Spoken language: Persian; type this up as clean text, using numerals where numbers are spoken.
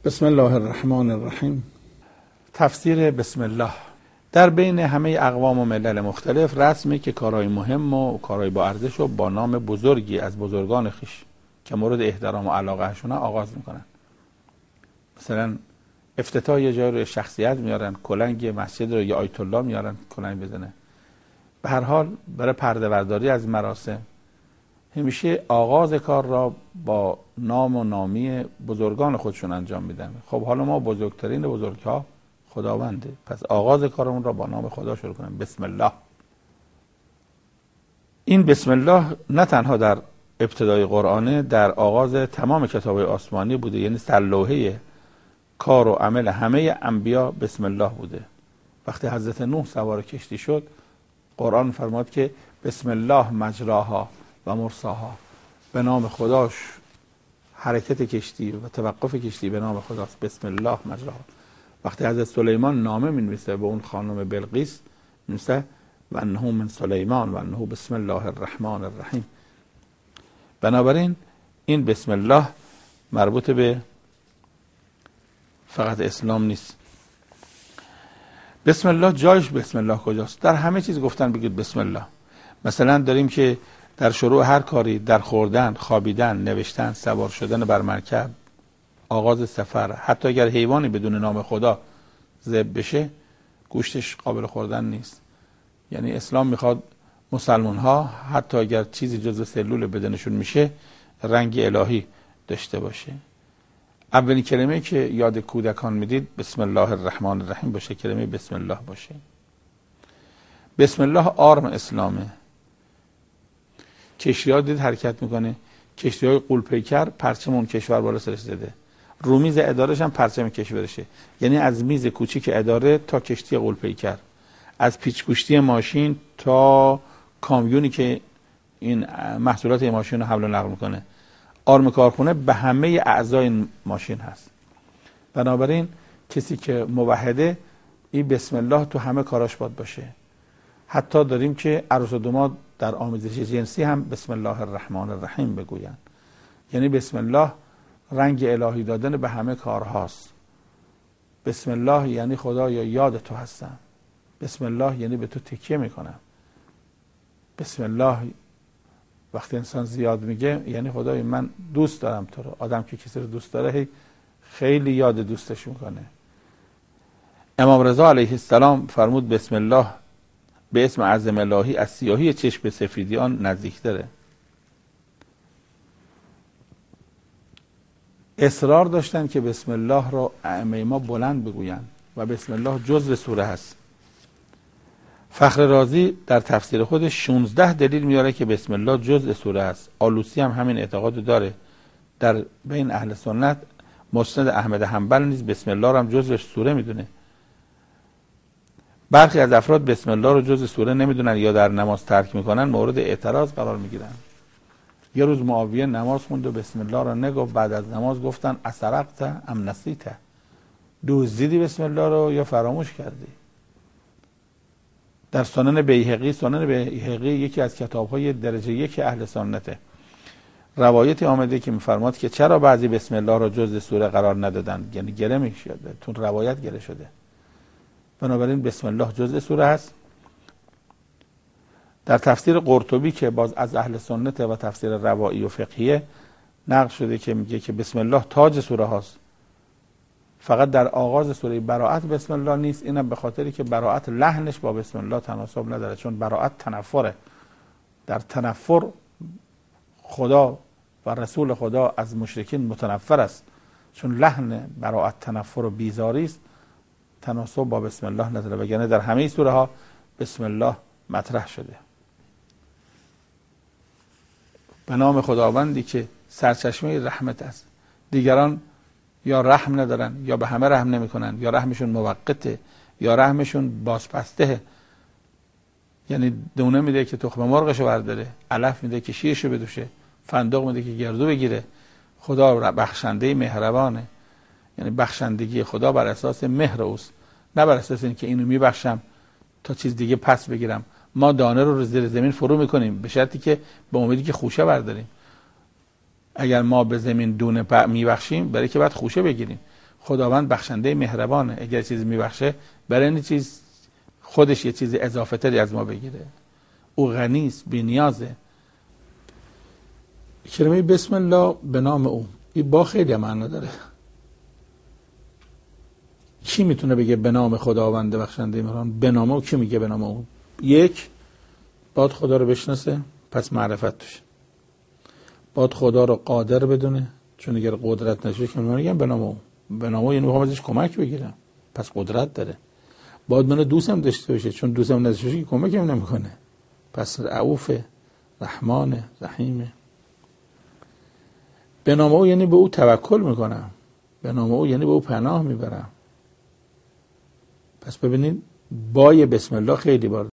بسم الله الرحمن الرحیم. تفسیر بسم الله در بین همه اقوام و ملل مختلف رسمی که کارهای مهم و کارهای با ارزش رو با نام بزرگی از بزرگان خویش که مورد احترام و علاقهشون آغاز میکنن. مثلا افتتاح یه جای رو شخصیت میارن، کلنگ مسجد رو یا آیت الله میارن کلنگ بزنه. به هر حال برای پرده برداری از مراسم همیشه آغاز کار را با نام و نامی بزرگان خودشون انجام میدن. خب حالا ما بزرگترین بزرگها خداونده، پس آغاز کارمون را با نام خدا شروع کنیم. بسم الله. این بسم الله نه تنها در ابتدای قرآنه، در آغاز تمام کتاب آسمانی بوده، یعنی سرلوحه کار و عمل همه انبیا بسم الله بوده. وقتی حضرت نوح سوار کشتی شد، قرآن فرماد که بسم الله مجراها و مرساها، به نام خداش حرکت کشتی و توقف کشتی به نام خداست. بسم الله مجراها. وقتی حضرت سلیمان نامه می‌نویسه به اون خانم بلقیس، می‌نویسه و انه من سلیمان و انه بسم الله الرحمن الرحیم. بنابراین این بسم الله مربوط به فقط اسلام نیست. بسم الله جایش بسم الله کجاست؟ در همه چیز گفتن بگید بسم الله. مثلا داریم که در شروع هر کاری، در خوردن، خوابیدن، نوشتن، سوار شدن بر مرکب، آغاز سفر، حتی اگر حیوانی بدون نام خدا ذبح بشه گوشتش قابل خوردن نیست. یعنی اسلام میخواد مسلمان ها حتی اگر چیزی جزو سلول بدنشون میشه رنگ الهی داشته باشه. اولین کلمه که یاد کودکان میدید بسم الله الرحمن الرحیم باشه، کلمه بسم الله باشه. بسم الله آرم اسلامه. کشتی‌ها دید حرکت میکنه، کشتی‌های غول‌پیکر پرچم اون کشور بالا سرش زده، رومیز ادارش هم پرچم کشورشه. یعنی از میز کوچیک اداره تا کشتی غول‌پیکر، از پیچ‌گوشتی ماشین تا کامیونی که این محصولات ماشین رو حمل و نقل میکنه، آرم کارخونه به همه اعضای این ماشین هست. بنابراین کسی که موحده این بسم الله تو همه کاراش باید باشه. حتی داریم که عروس و داماد در آمیزش جنسی هم بسم الله الرحمن الرحیم بگوین. یعنی بسم الله رنگ الهی دادن به همه کارهاست. بسم الله یعنی خدایا یاد تو هستم. بسم الله یعنی به تو تکیه میکنم. بسم الله وقتی انسان زیاد میگه یعنی خدای من دوست دارم تو رو. آدم که کسی رو دوست داره خیلی یاد دوستش میکنه. امام رضا علیه السلام فرمود بسم الله به اسم اعظم الهی از سیاهی چشم به سفیدی آن نزدیک داره. اصرار داشتن که بسم الله را ائمه ما بلند بگوین و بسم الله جزء سوره هست. فخر رازی در تفسیر خودش 16 دلیل میاره که بسم الله جزء سوره است. آلوسی هم همین اعتقاد داره. در بین اهل سنت مسند احمد حنبل نیز بسم الله را هم جزء سوره میدونه. برخی از افراد بسم الله رو جزء سوره نمیدونن یا در نماز ترک میکنن، مورد اعتراض قرار میگیرن. یه روز معاویه نماز خوند و بسم الله را نگفت. بعد از نماز گفتن اسرقت ام نسیت؟ دزدیدی بسم الله رو یا فراموش کردی؟ در سنن بیهقی یکی از کتاب‌های درجه 1 اهل سنته، روایتی آمده که می‌فرماد که چرا بعضی بسم الله را جزء سوره قرار ندادند، یعنی گره می‌شده، تو روایت گره شده. بنابراین بسم الله جزء سوره است. در تفسیر قرطبی که باز از اهل سنت و تفسیر روایی و فقهیه نقل شده که میگه که بسم الله تاج سوره هاست. فقط در آغاز سوره براءت بسم الله نیست. اینم به خاطری که براءت لحنش با بسم الله تناسب نداره، چون براءت تنفره. در تنفر خدا و رسول خدا از مشرکین متنفر است، چون لحن براءت تنفر و بیزاری است، تناسب با بسم الله نداره. وگرنه در همه سوره ها بسم الله مطرح شده. به نام خداوندی که سرچشمه رحمت است. دیگران یا رحم ندارن یا به همه رحم نمیکنن، یا رحمشون موقته یا رحمشون بازپسته. یعنی دونه میده که تخم مرغشو برداره، علف میده که شیرشو بدوشه، فندق میده که گردو بگیره. خدا بخشنده مهربانه. یعنی بخشندگی خدا بر اساس مهر اوست، نه بر اساس اینکه اینو میبخشم تا چیز دیگه پس بگیرم. ما دانه رو زیر زمین فرو میکنیم به شرطی که به امیدی که خوشه برداریم. اگر ما به زمین دونه میبخشیم برای که بعد خوشه بگیریم. خداوند بخشنده مهربانه، اگر چیزی میبخشه برای این چیز خودش یه چیز اضافه تری از ما بگیره. او غنی است، بی‌نیازه. کلمه بسم الله به نام او، این با خیلی معنا داره. کی میتونه بگه به نام خداوند بخشنده مهربان؟ به نام او کی میگه به نام او؟ یک، باید خدا رو بشناسه، پس معرفت توشه. باید خدا رو قادر بدونه، چون اگر قدرت نشه که میگم به نام او. به نام او یعنی میخوام ازش کمک بگیرم، پس قدرت داره. باید منو دوستم داشته باشه، چون دوستم نداشته باشه که کمکم نمیکنه، پس رؤوف، رحمان، رحیمه. به نام او یعنی به او توکل میکنم، به نام او یعنی به او پناه میبرم. پس ببینید بای بسم الله خیلی بار